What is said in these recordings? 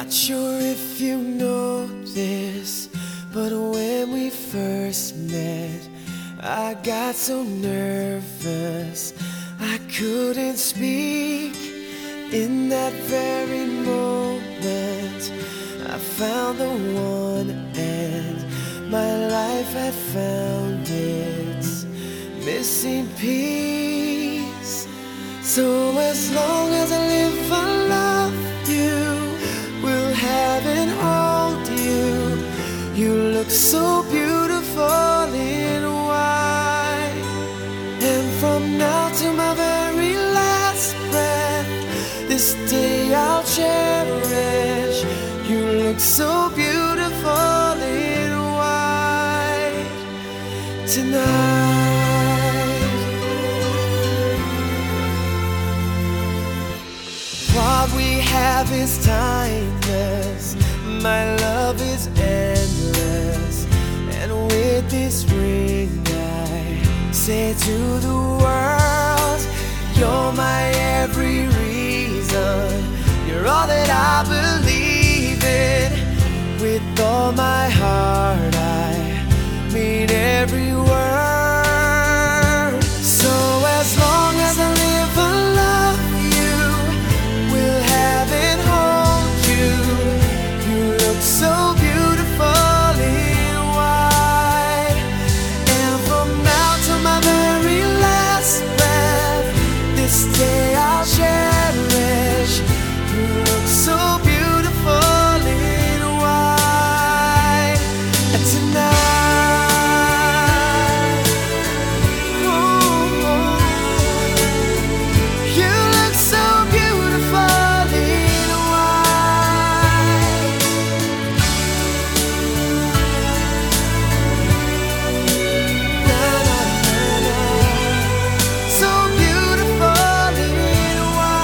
Not sure if you know this, but when we first met, I got so nervous I couldn't speak. In that very moment, I found the one, and my life had found its missing piece. So as long as I live, I love you, will have and hold you. You look so beautiful in white, and from now to my very last breath, this day I'll cherish. You look so beautiful in white tonight. What we have is timeless, my love is endless, and with this ring I say to the world, you're my every reason, you're all that I believe in. With all my heart I mean every word. So as long as I live, I love you, will have and hold you. You look so beautiful in white, and from now to my very last breath, this day I'll cherish. You look so beautiful in white tonight. Oh, you look so beautiful in white. Na, na, na, na. So beautiful in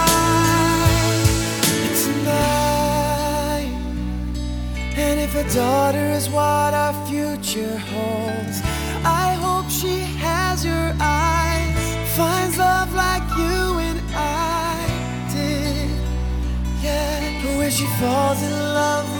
white tonight. And if a daughter is what our future holds, I hope she has your eyes, finds love like you and I did. Yeah, but when she falls in love